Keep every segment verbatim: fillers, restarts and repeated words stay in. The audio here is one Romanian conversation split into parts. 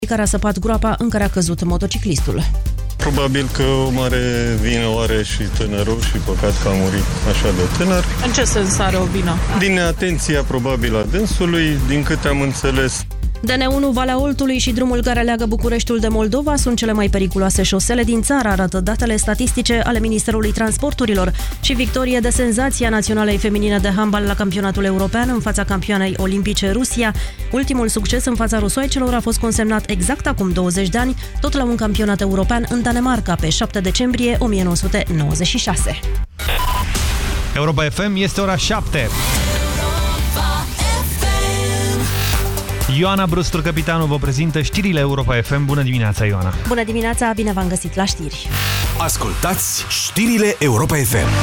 care a săpat groapa în care a căzut motociclistul. Probabil că o mare vină o are și tânărul și păcat că a murit așa de tânăr. În ce sens are o vină? Din neatenția probabil a dânsului, din câte am înțeles. D N unu Valea Oltului și drumul care leagă Bucureștiul de Moldova sunt cele mai periculoase șosele din țară, arată datele statistice ale Ministerului Transporturilor. Și victorie de senzație a naționalei feminine de handbal la campionatul european în fața campioanei olimpice Rusia. Ultimul succes în fața rusoaicelor a fost consemnat exact acum douăzeci de ani, tot la un campionat european în Danemarca, pe șapte decembrie o mie nouă sute nouăzeci și șase. Europa F M, este ora șapte. Ioana Brustur, capitanul, vă prezintă știrile Europa F M. Bună dimineața, Ioana! Bună dimineața, bine v-am găsit la știri! Ascultați știrile Europa F M!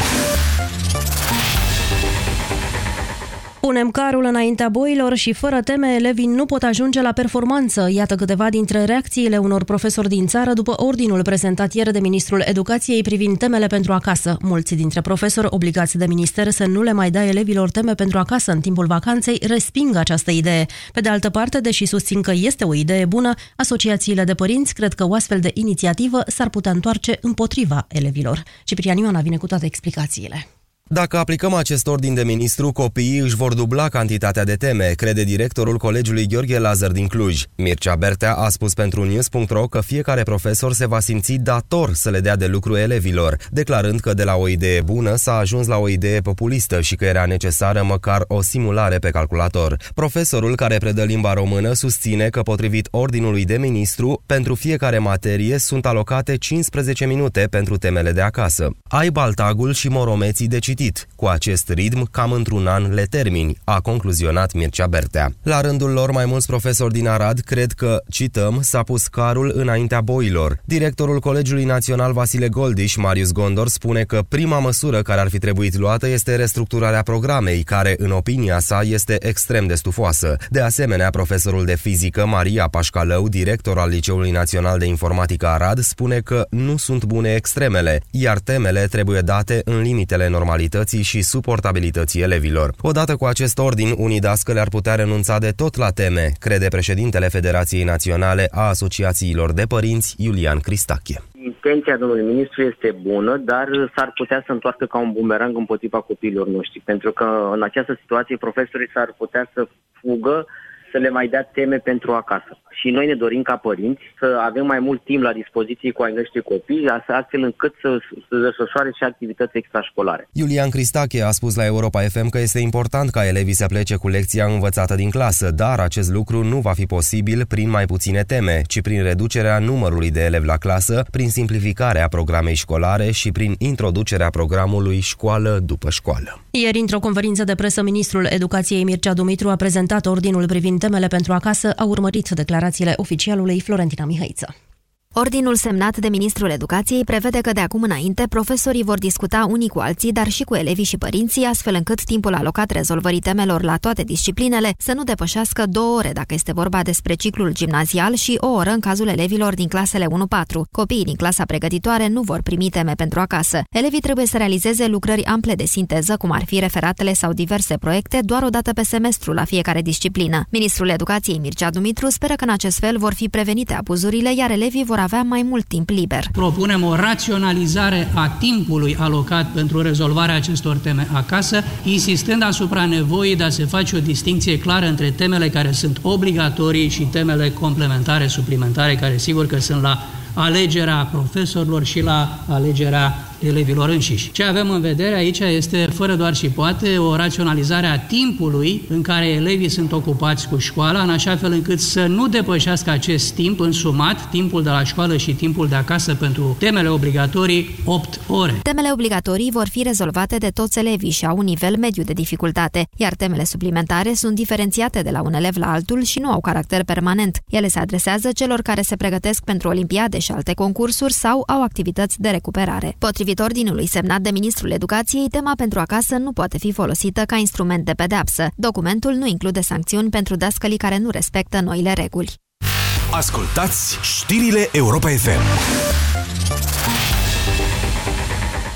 Punem carul înaintea boilor și fără teme elevii nu pot ajunge la performanță. Iată câteva dintre reacțiile unor profesori din țară după ordinul prezentat ieri de Ministrul Educației privind temele pentru acasă. Mulți dintre profesori obligați de minister să nu le mai dea elevilor teme pentru acasă în timpul vacanței resping această idee. Pe de altă parte, deși susțin că este o idee bună, asociațiile de părinți cred că o astfel de inițiativă s-ar putea întoarce împotriva elevilor. Ciprian Ioana vine cu toate explicațiile. Dacă aplicăm acest ordin de ministru, copiii își vor dubla cantitatea de teme, crede directorul Colegiului Gheorghe Lazar din Cluj. Mircea Bertea a spus pentru News punct ro că fiecare profesor se va simți dator să le dea de lucru elevilor, declarând că de la o idee bună s-a ajuns la o idee populistă și că era necesară măcar o simulare pe calculator. Profesorul care predă limba română susține că, potrivit ordinului de ministru, pentru fiecare materie sunt alocate cincisprezece minute pentru temele de acasă. Ai baltagul și moromeții de citit. Cu acest ritm, cam într-un an le termini, a concluzionat Mircea Bertea. La rândul lor, mai mulți profesori din Arad cred că, cităm, s-a pus carul înaintea boilor. Directorul Colegiului Național Vasile Goldiș, Marius Gondor, spune că prima măsură care ar fi trebuit luată este restructurarea programei, care, în opinia sa, este extrem de stufoasă. De asemenea, profesorul de fizică, Maria Pașcalău, director al Liceului Național de Informatică Arad, spune că nu sunt bune extremele, iar temele trebuie date în limitele normalității și suportabilității elevilor. Odată cu acest ordin, unii dascăli ar putea renunța de tot la teme, crede președintele Federației Naționale a Asociațiilor de Părinți, Iulian Cristache. Intenția domnului ministru este bună, dar s-ar putea să întoarcă ca un bumerang împotriva copiilor noștri, pentru că în această situație profesorii s-ar putea să fugă, să le mai dea teme pentru acasă. Și noi ne dorim ca părinți să avem mai mult timp la dispoziție cu ai noștri copii, astfel încât să, să desfășoare și activități extrașcolare. Iulian Cristache a spus la Europa F M că este important ca elevii să plece cu lecția învățată din clasă, dar acest lucru nu va fi posibil prin mai puține teme, ci prin reducerea numărului de elevi la clasă, prin simplificarea programei școlare și prin introducerea programului școală după școală. Ieri, într-o conferință de presă, ministrul Educației Mircea Dumitru a prezentat ordinul privind temele pentru acasă, a urmărit declarațiile oficialului Florentina Mihăiță. Ordinul semnat de Ministrul Educației prevede că de acum înainte profesorii vor discuta unii cu alții, dar și cu elevii și părinții, astfel încât timpul alocat rezolvării temelor la toate disciplinele să nu depășească două ore dacă este vorba despre ciclul gimnazial și o oră în cazul elevilor din clasele unu patru. Copiii din clasa pregătitoare nu vor primi teme pentru acasă. Elevii trebuie să realizeze lucrări ample de sinteză, cum ar fi referatele sau diverse proiecte, doar o dată pe semestru la fiecare disciplină. Ministrul Educației Mircea Dumitru speră că în acest fel vor fi prevenite abuzurile, iar elevii vor avea mai mult timp liber. Propunem o raționalizare a timpului alocat pentru rezolvarea acestor teme acasă, insistând asupra nevoii de a se face o distinție clară între temele care sunt obligatorii și temele complementare, suplimentare, care sigur că sunt la alegerea profesorilor și la alegerea elevilor înșiși. Ce avem în vedere aici este, fără doar și poate, o raționalizare a timpului în care elevii sunt ocupați cu școala, în așa fel încât să nu depășească acest timp însumat, timpul de la școală și timpul de acasă pentru temele obligatorii, opt ore. Temele obligatorii vor fi rezolvate de toți elevii și au un nivel mediu de dificultate, iar temele suplimentare sunt diferențiate de la un elev la altul și nu au caracter permanent. Ele se adresează celor care se pregătesc pentru olimpiade și alte concursuri sau au activități de recuperare. Potrivit ordinului semnat de Ministrul Educației, tema pentru acasă nu poate fi folosită ca instrument de pedeapsă. Documentul nu include sancțiuni pentru dascălii care nu respectă noile reguli. Ascultați știrile Europa F M.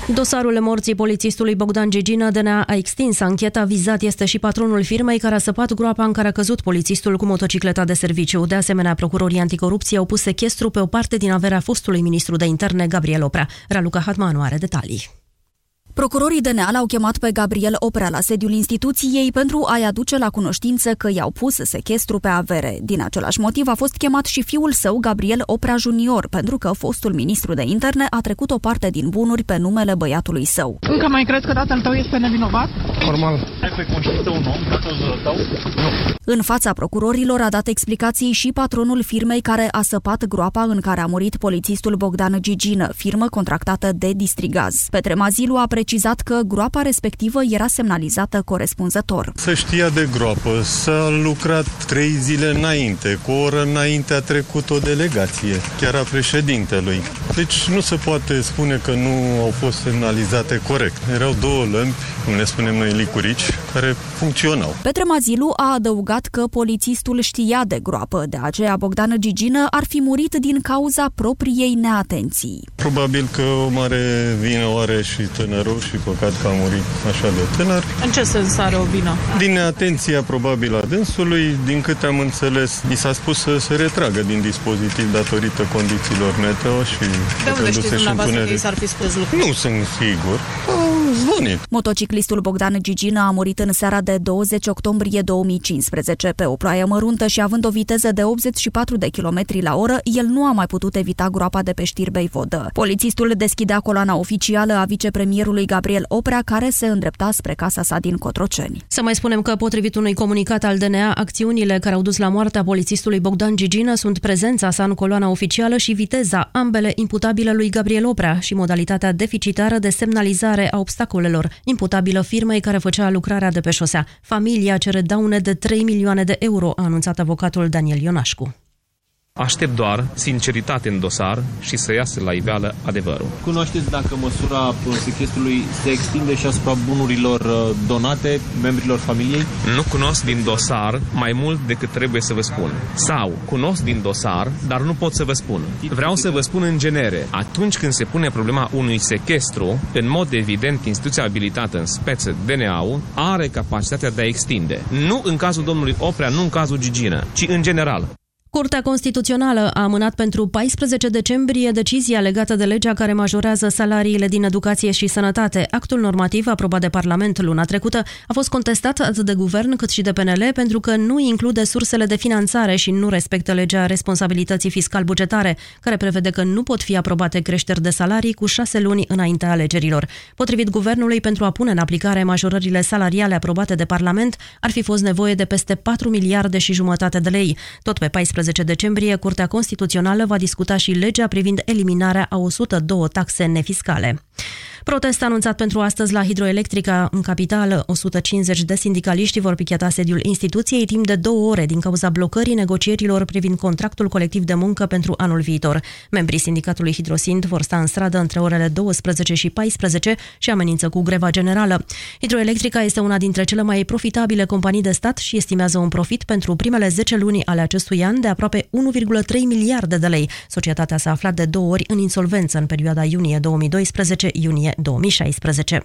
Dosarul morții polițistului Bogdan Gigină, D N A a extins ancheta. Vizat este și patronul firmei care a săpat groapa în care a căzut polițistul cu motocicleta de serviciu. De asemenea, procurorii anticorupție au pus sechestru pe o parte din averea fostului ministru de interne, Gabriel Oprea. Raluca Hatmanu are detalii. Procurorii D N A l-au chemat pe Gabriel Oprea la sediul instituției pentru a-i aduce la cunoștință că i-au pus sechestru pe avere. Din același motiv a fost chemat și fiul său, Gabriel Oprea junior, pentru că fostul ministru de interne a trecut o parte din bunuri pe numele băiatului său. Încă mai crezi că tatăl tău este nevinovat? Normal. Ai pe conștiință un om, tatăl tău? Nu. În fața procurorilor a dat explicații și patronul firmei care a săpat groapa în care a murit polițistul Bogdan Gigină, firmă contractată de Distrigaz. Petre Mazilu a precizat că groapa respectivă era semnalizată corespunzător. Să știa de groapă, s-a lucrat trei zile înainte, cu o oră înainte a trecut o delegație, chiar a președintelui. Deci nu se poate spune că nu au fost semnalizate corect. Erau două lămpi, cum ne spunem noi, licurici, care funcționau. Petre Mazilu a adăugat că polițistul știa de groapă, de aceea Bogdan Gigină ar fi murit din cauza propriei neatenții. Probabil că o mare vină o are și tânărul și păcat că a murit așa de tânăr. În ce sens are o vină? Din neatenția probabil a dânsului, din câte am înțeles, mi s-a spus să se retragă din dispozitiv datorită condițiilor meteo și de unde știți dumneavoastră că i s-ar fi spus lucruri? Nu sunt sigur. Au zvonit. Motociclistul Bogdan Gigină a murit în seara de douăzeci octombrie două mii cincisprezece pe o ploaie măruntă și având o viteză de optzeci și patru de kilometri la oră, el nu a mai putut evita groapa de pe Știrbei Vodă. Polițistul deschidea coloana oficială a vicepremierului Gabriel Oprea, care se îndrepta spre casa sa din Cotroceni. Să mai spunem că, potrivit unui comunicat al D N A, acțiunile care au dus la moartea polițistului Bogdan Gigină sunt prezența sa în coloana oficială și viteza, ambele imputabile lui Gabriel Oprea, și modalitatea deficitară de semnalizare a obstacolelor, imputabilă firmei care făcea lucrarea de pe șosea. Familia cere daune de trei milioane de euro, a anunțat avocatul Daniel Ionașcu. Aștept doar sinceritate în dosar și să iasă la iveală adevărul. Cunoașteți dacă măsura sechestrului se extinde și asupra bunurilor donate membrilor familiei? Nu cunosc din dosar mai mult decât trebuie să vă spun. Sau cunosc din dosar, dar nu pot să vă spun. Vreau să vă spun în genere, atunci când se pune problema unui sechestru, în mod evident instituția abilitată în speță D N A-ul are capacitatea de a extinde. Nu în cazul domnului Oprea, nu în cazul Gigină, ci în general. Curtea Constituțională a amânat pentru paisprezece decembrie decizia legată de legea care majorează salariile din educație și sănătate. Actul normativ aprobat de Parlament luna trecută a fost contestat atât de guvern cât și de P N L pentru că nu include sursele de finanțare și nu respectă legea responsabilității fiscal-bugetare, care prevede că nu pot fi aprobate creșteri de salarii cu șase luni înaintea alegerilor. Potrivit guvernului, pentru a pune în aplicare majorările salariale aprobate de Parlament, ar fi fost nevoie de peste patru miliarde și jumătate de lei. Tot pe paisprezece decembrie, Curtea Constituțională va discuta și legea privind eliminarea a o sută doi taxe nefiscale. Protest anunțat pentru astăzi la Hidroelectrica în capitală. o sută cincizeci de sindicaliști vor picheta sediul instituției timp de două ore din cauza blocării negocierilor privind contractul colectiv de muncă pentru anul viitor. Membrii sindicatului Hidrosind vor sta în stradă între orele douăsprezece și paisprezece și amenință cu greva generală. Hidroelectrica este una dintre cele mai profitabile companii de stat și estimează un profit pentru primele zece luni ale acestui an de aproape unu virgulă trei miliarde de lei. Societatea s-a aflat de două ori în insolvență în perioada iunie două mii doisprezece-iunie două mii șaisprezece.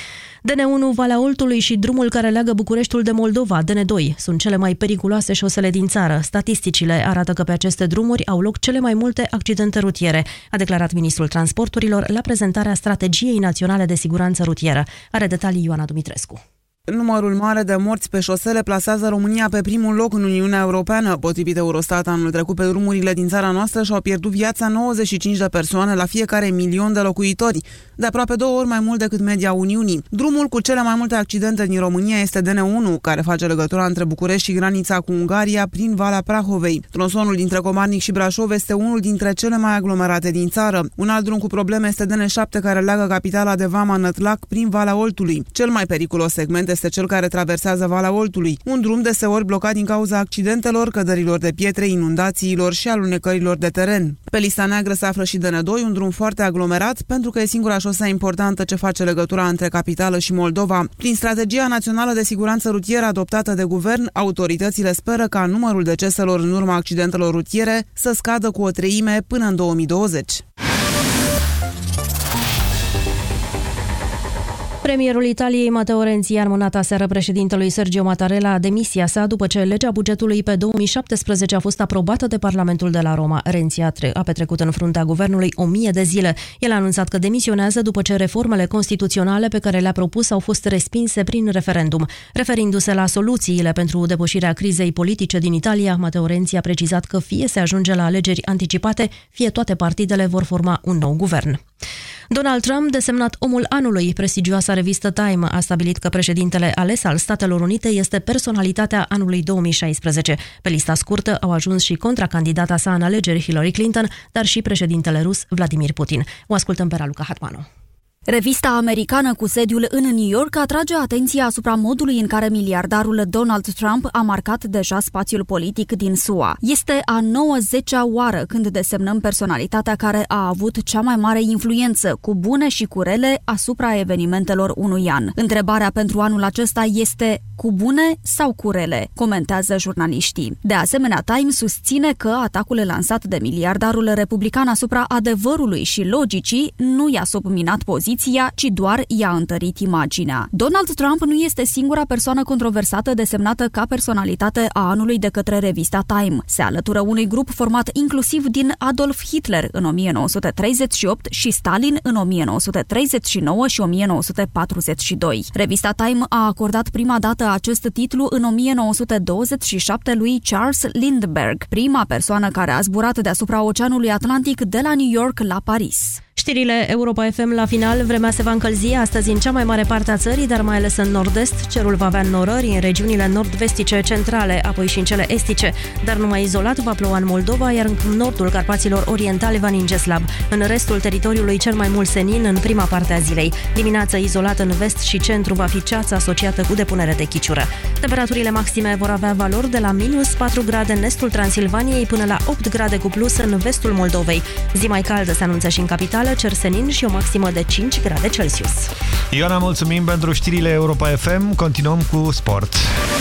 D N unu Valea Oltului și drumul care leagă Bucureștiul de Moldova, D N doi, sunt cele mai periculoase șosele din țară. Statisticile arată că pe aceste drumuri au loc cele mai multe accidente rutiere, a declarat ministrul transporturilor la prezentarea Strategiei Naționale de Siguranță Rutieră. Are detalii Ioana Dumitrescu. Numărul mare de morți pe șosele plasează România pe primul loc în Uniunea Europeană. Potrivit Eurostat, anul trecut pe drumurile din țara noastră și-au pierdut viața nouăzeci și cinci de persoane la fiecare milion de locuitori, de aproape două ori mai mult decât media Uniunii. Drumul cu cele mai multe accidente din România este D N unu, care face legătura între București și granița cu Ungaria prin Valea Prahovei. Tronsonul dintre Comarnic și Brașov este unul dintre cele mai aglomerate din țară. Un alt drum cu probleme este D N șapte, care leagă capitala de Vama Nătlac prin Valea Oltului. Cel mai periculos segment este cel care traversează Valea Oltului, un drum deseori blocat din cauza accidentelor, cădărilor de pietre, inundațiilor și alunecărilor de teren. Pe lista neagră se află și D N doi, un drum foarte aglomerat, pentru că e singura șosea importantă ce face legătura între capitală și Moldova. Prin Strategia Națională de Siguranță Rutieră adoptată de guvern, autoritățile speră ca numărul deceselor în urma accidentelor rutiere să scadă cu o treime până în două mii douăzeci. Premierul Italiei, Matteo Renzi, a înmânat aseară președintelui Sergio Mattarella demisia sa după ce legea bugetului pe două mii șaptesprezece a fost aprobată de Parlamentul de la Roma. Renzi a, tre- a petrecut în fruntea guvernului o mie de zile. El a anunțat că demisionează după ce reformele constituționale pe care le-a propus au fost respinse prin referendum. Referindu-se la soluțiile pentru depășirea crizei politice din Italia, Matteo Renzi a precizat că fie se ajunge la alegeri anticipate, fie toate partidele vor forma un nou guvern. Donald Trump, desemnat omul anului, prestigioasa revistă Time a stabilit că președintele ales al Statelor Unite este personalitatea anului două mii șaisprezece. Pe lista scurtă au ajuns și contracandidata sa în alegeri, Hillary Clinton, dar și președintele rus, Vladimir Putin. O ascultăm pe Raluca Hatmanu. Revista americană cu sediul în New York atrage atenția asupra modului în care miliardarul Donald Trump a marcat deja spațiul politic din S U A. Este a nouăzecea oară când desemnăm personalitatea care a avut cea mai mare influență, cu bune și cu rele, asupra evenimentelor unui an. Întrebarea pentru anul acesta este: cu bune sau cu rele? Comentează jurnaliștii. De asemenea, Time susține că atacul lansat de miliardarul republican asupra adevărului și logicii nu i-a subminat poziția, ci doar i-a întărit imaginea. Donald Trump nu este singura persoană controversată desemnată ca personalitate a anului de către revista Time. Se alătură unui grup format inclusiv din Adolf Hitler în o mie nouă sute treizeci și opt și Stalin în o mie nouă sute treizeci și nouă și o mie nouă sute patruzeci și doi. Revista Time a acordat prima dată acest titlu în o mie nouă sute douăzeci și șapte lui Charles Lindbergh, prima persoană care a zburat deasupra Oceanului Atlantic de la New York la Paris. Știrile Europa F M la final. Vremea se va încălzi astăzi în cea mai mare parte a țării, dar mai ales în nord-est. Cerul va avea înnorări în regiunile nord-vestice centrale, apoi și în cele estice, dar numai izolat va ploua în Moldova, iar în nordul Carpaților Orientale va ninge slab. În restul teritoriului cel mai mult senin în prima parte a zilei. Dimineața izolat în vest și centru va fi ceață asociată cu depunere de chiciură. Temperaturile maxime vor avea valori de la minus patru grade în estul Transilvaniei până la opt grade cu plus în vestul Moldovei. Zi mai caldă se anunță și în capitală, cer senin și o maximă de cinci grade Celsius. Ioana, mulțumim pentru știrile Europa F M. Continuăm cu sport.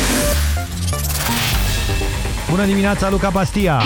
Bună dimineața, Luca Pastia!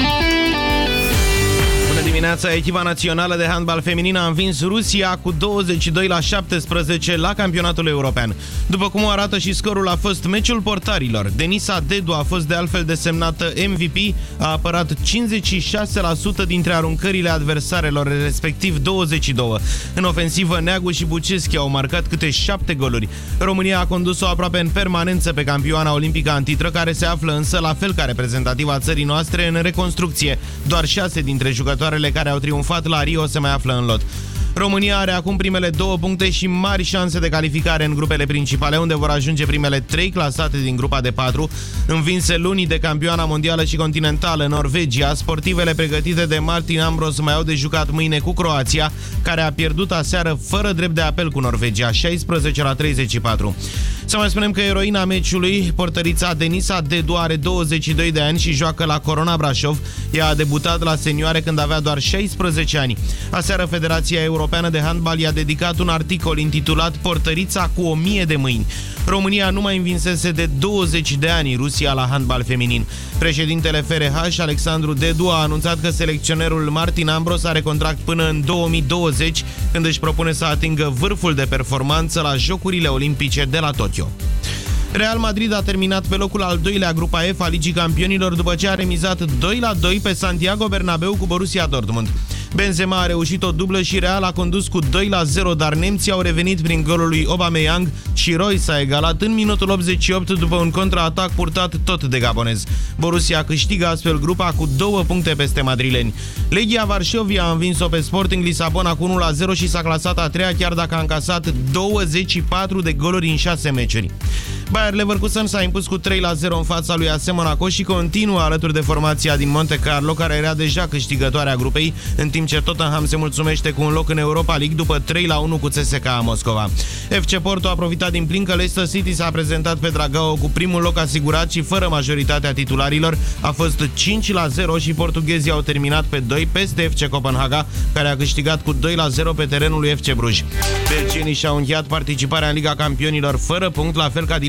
Bună dimineața! Echipa națională de handbal feminin a învins Rusia cu douăzeci și doi la șaptesprezece la campionatul european. După cum o arată și scorul, a fost meciul portarilor. Denisa Dedu a fost de altfel desemnată M V P, a apărat cincizeci și șase la sută dintre aruncările adversarelor, respectiv douăzeci și doi. În ofensivă, Neagu și Buceschi au marcat câte șapte goluri. România a condus-o aproape în permanență pe campioana olimpică antitră, care se află însă, la fel ca reprezentativa țării noastre, în reconstrucție. Doar șase dintre jucătoarele care au triumfat la Rio se mai află în lot. România are acum primele două puncte și mari șanse de calificare în grupele principale, unde vor ajunge primele trei clasate din grupa de patru. Învinse luni de campioana mondială și continentală Norvegia, sportivele pregătite de Martin Ambros mai au de jucat mâine cu Croația, care a pierdut aseară fără drept de apel cu Norvegia, șaisprezece la treizeci și patru. Să mai spunem că eroina meciului, portărița Denisa Dedu, are douăzeci și doi de ani și joacă la Corona Brașov. Ea a debutat la senioare când avea doar șaisprezece ani. Aseară, Federația Europeană de Handbal i-a dedicat un articol intitulat Portărița cu o mie de mâini. România nu mai învinsese de douăzeci de ani Rusia la handbal feminin. Președintele F R H, Alexandru Dedu, a anunțat că selecționerul Martin Ambros are contract până în două mii douăzeci, când își propune să atingă vârful de performanță la Jocurile Olimpice de la Tokyo. Real Madrid a terminat pe locul al doilea grupa F a Ligii Campionilor după ce a remizat doi la doi pe Santiago Bernabéu cu Borussia Dortmund. Benzema a reușit o dublă și Real a condus cu doi la zero, dar nemții au revenit prin golul lui Aubameyang și Royce a egalat în minutul optzeci și opt după un contraatac purtat tot de gabonez. Borussia câștigă astfel grupa cu două puncte peste madrileni. Legia Varșovia a învins-o pe Sporting Lisabona cu unu la zero și s-a clasat a treia, chiar dacă a încasat douăzeci și patru de goluri în șase meciuri. Bayer Leverkusen s-a impus cu trei la zero în fața lui A S Monaco și continuă alături de formația din Monte Carlo, care era deja câștigătoarea grupei, în timp ce Tottenham se mulțumește cu un loc în Europa League după trei la unu cu C S K A Moscova. F C Porto a profitat din plin că Leicester City s-a prezentat pe Dragao cu primul loc asigurat și fără majoritatea titularilor. A fost cinci la zero și portughezii au terminat pe doi peste F C Copenhaga, care a câștigat cu doi la zero pe terenul lui F C Bruj. Belgienii și-au încheiat participarea în Liga Campionilor fără punct, la fel ca din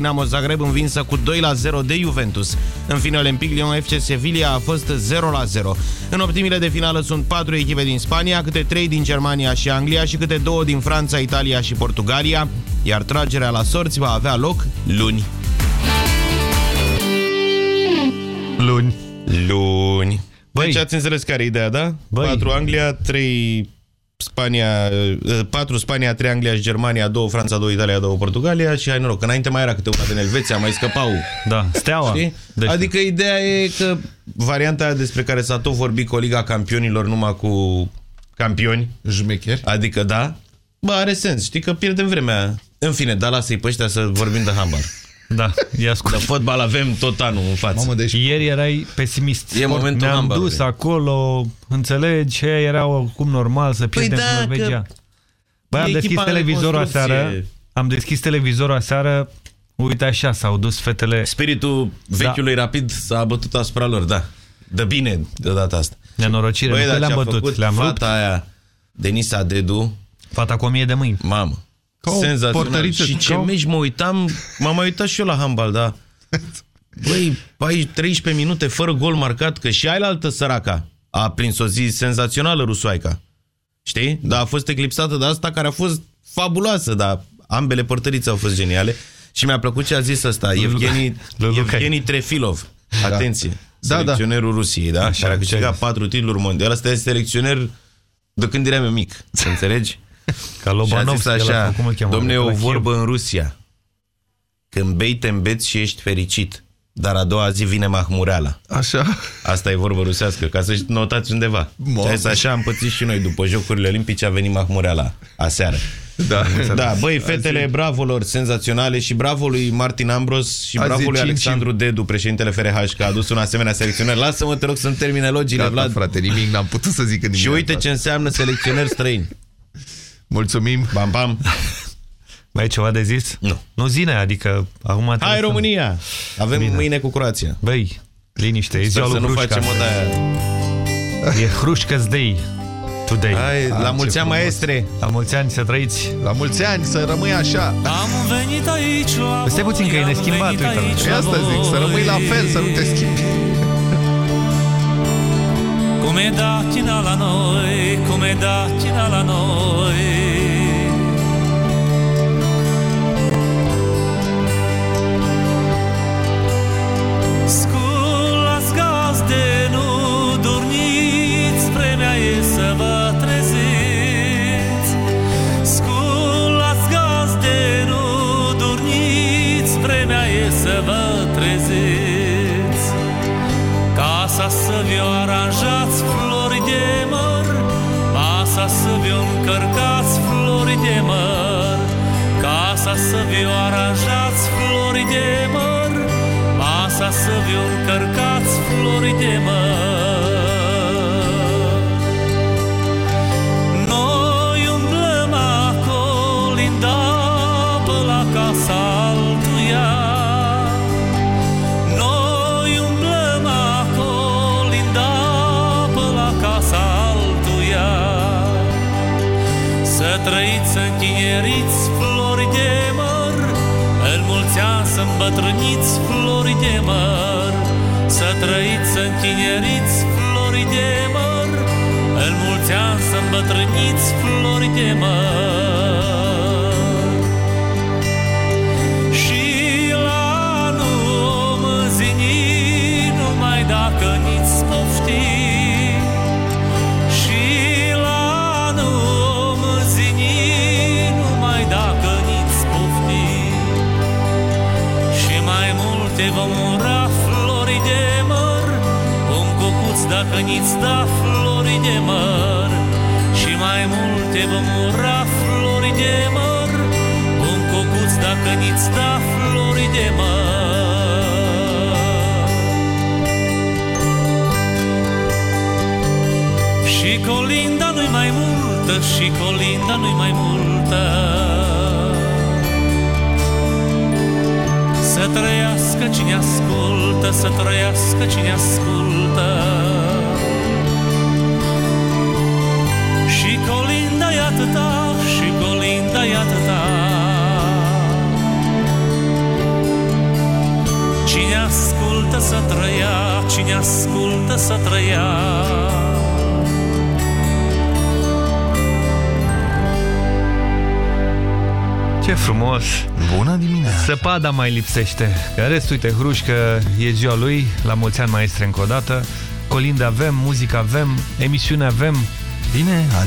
Dinamo Zagreb învinsă cu doi la zero de Juventus. În fine, Olympique Lyon F C Sevilla a fost zero la zero. În optimile de finală sunt patru echipe din Spania, câte trei din Germania și Anglia și câte două din Franța, Italia și Portugalia, iar tragerea la sorți va avea loc luni. Luni. Luni. Băi. Deci ați înțeles care e ideea, da? Băi. patru Anglia, trei Spania, patru Spania, trei Anglia și Germania, două Franța, două Italia, două Portugalia și hai noroc. Înainte mai era câte una din Elveția, mai scăpau. Da, Steaua. Deci. Adică ideea e că varianta aia despre care s-a tot vorbit cu o Liga Campionilor numai cu campioni. Jmecheri. Adică da, bă, are sens. Știi că pierdem vremea. În fine, da, lasă-i pe ăștia să vorbim de handbal. Da, ia scurt. De fotbal avem tot anul în față. Mamă, deci ieri erai pesimist. E momentul Ne-am handbalului. dus acolo, înțelegi, era cum normal să pierdem Păi da, cu Norvegia. că... Băi, am deschis televizorul aseară, am deschis televizorul aseară, uite așa, s-au dus fetele... Spiritul vechiului da. Rapid s-a bătut asupra lor, da. De bine de data asta. Nenorocire, Băi, nu că le-am bătut, le-am fata rupt. aia, Denisa Dedu. Fata cu o mie de mâini. Mamă. Senzațional. Și ce meci mă uitam, m-am mai uitat și eu la handbal, da. Băi, treisprezece minute fără gol marcat, că și ailaltă săraca a prins o zi senzațională rusoaica. Știi? Dar a fost eclipsată de asta care a fost fabuloasă, dar ambele părtărițe au fost geniale. Și mi-a plăcut ce a zis ăsta, Evgeni, Evgeni Trefilov. Atenție. Da, selecționerul da. Rusiei, da? Așa, care a câștigat patru titluri mondiale. Ăsta este selecționer de când eram eu mic, să înțelegi? Ca Lobanov, și a zis așa, domne, e o vorbă Kiev. în Rusia. Când bei, te îmbeți și ești fericit. Dar a doua zi vine mahmureala. Așa? Asta e vorbă rusească, ca să notați undeva. Și așa am pățit și noi. După Jocurile Olimpice a venit mahmureala aseară. Da, da, băi, fetele, bravo lor, senzaționale și bravo lui Martin Ambros și Azi bravo lui cinci. Alexandru Dedu, președintele F R H, că a adus un asemenea selecționer. Lasă-mă, te rog, să-mi termine logile, Gata, Vlad. frate, nimic, n-am putut să zic nimic. Și uite ce înseamnă selecționeri străini. Mulțumim. Bam, bam. Mai e ceva de zis? Nu. Nu zine, adică acum... Hai România! Avem Bine. mâine cu Croația. Băi, liniște, e Sper ziua să lui nu Hrușca. facem o de-aia. E Hrușca's Day. Today. Hai, la mulți ani, maestre! La mulți ani să trăiți. La mulți ani, să rămâi așa. Am venit aici la Stai puțin că e neschimbat, uite. Și asta zic, să rămâi la fel, să nu te schimbi. Cum e datina la noi, cum e datina la noi. Sculați gazde, nu dormiți, vremea e să vă treziți. Sculați gazde, nu dormiți, vremea e să vă treziți. Casa să vi-o aranjați, flori de măr, masa să vi-o încărcați, flori de măr. Casa să vi-o aranjați, flori de măr, masa să vi-o încărcați, flori de măr. Noi umblăm acolinda pe la casa altuia. Noi umblăm acolinda pe la casa altuia. Să trăiți, să întineriți, flori de măr, în mulți ani să îmbătrâniți, flori de măr. Să trăiți, să întineriți, flori de măr, în mulți ani să îmbătrâniți, flori de măr. Și la anul om zini, numai dacă niți pofti. Și la anul om zini, numai dacă niți pofti. Și mai multe vom ura, flori de măr, un cucuț dacă niți da, flori de măr. Și mai multe vom ura, flori de măr, un cucuț dacă niți da, flori de măr. Și colinda nu-i mai multă, și colinda nu-i mai multă. Să trăiască cine ascultă, să trăiască cine ascultă. Și colinda e atâta, și colinda e atâta. să trăia, cine ascultă să trăia. Ce frumos! Bună dimineața! Săpada mai lipsește. Că în rest, uite, Hrușcă, e ziua lui, la mulți ani, maestre, încă o dată. Colinde avem, muzică avem, emisiune avem. Bine,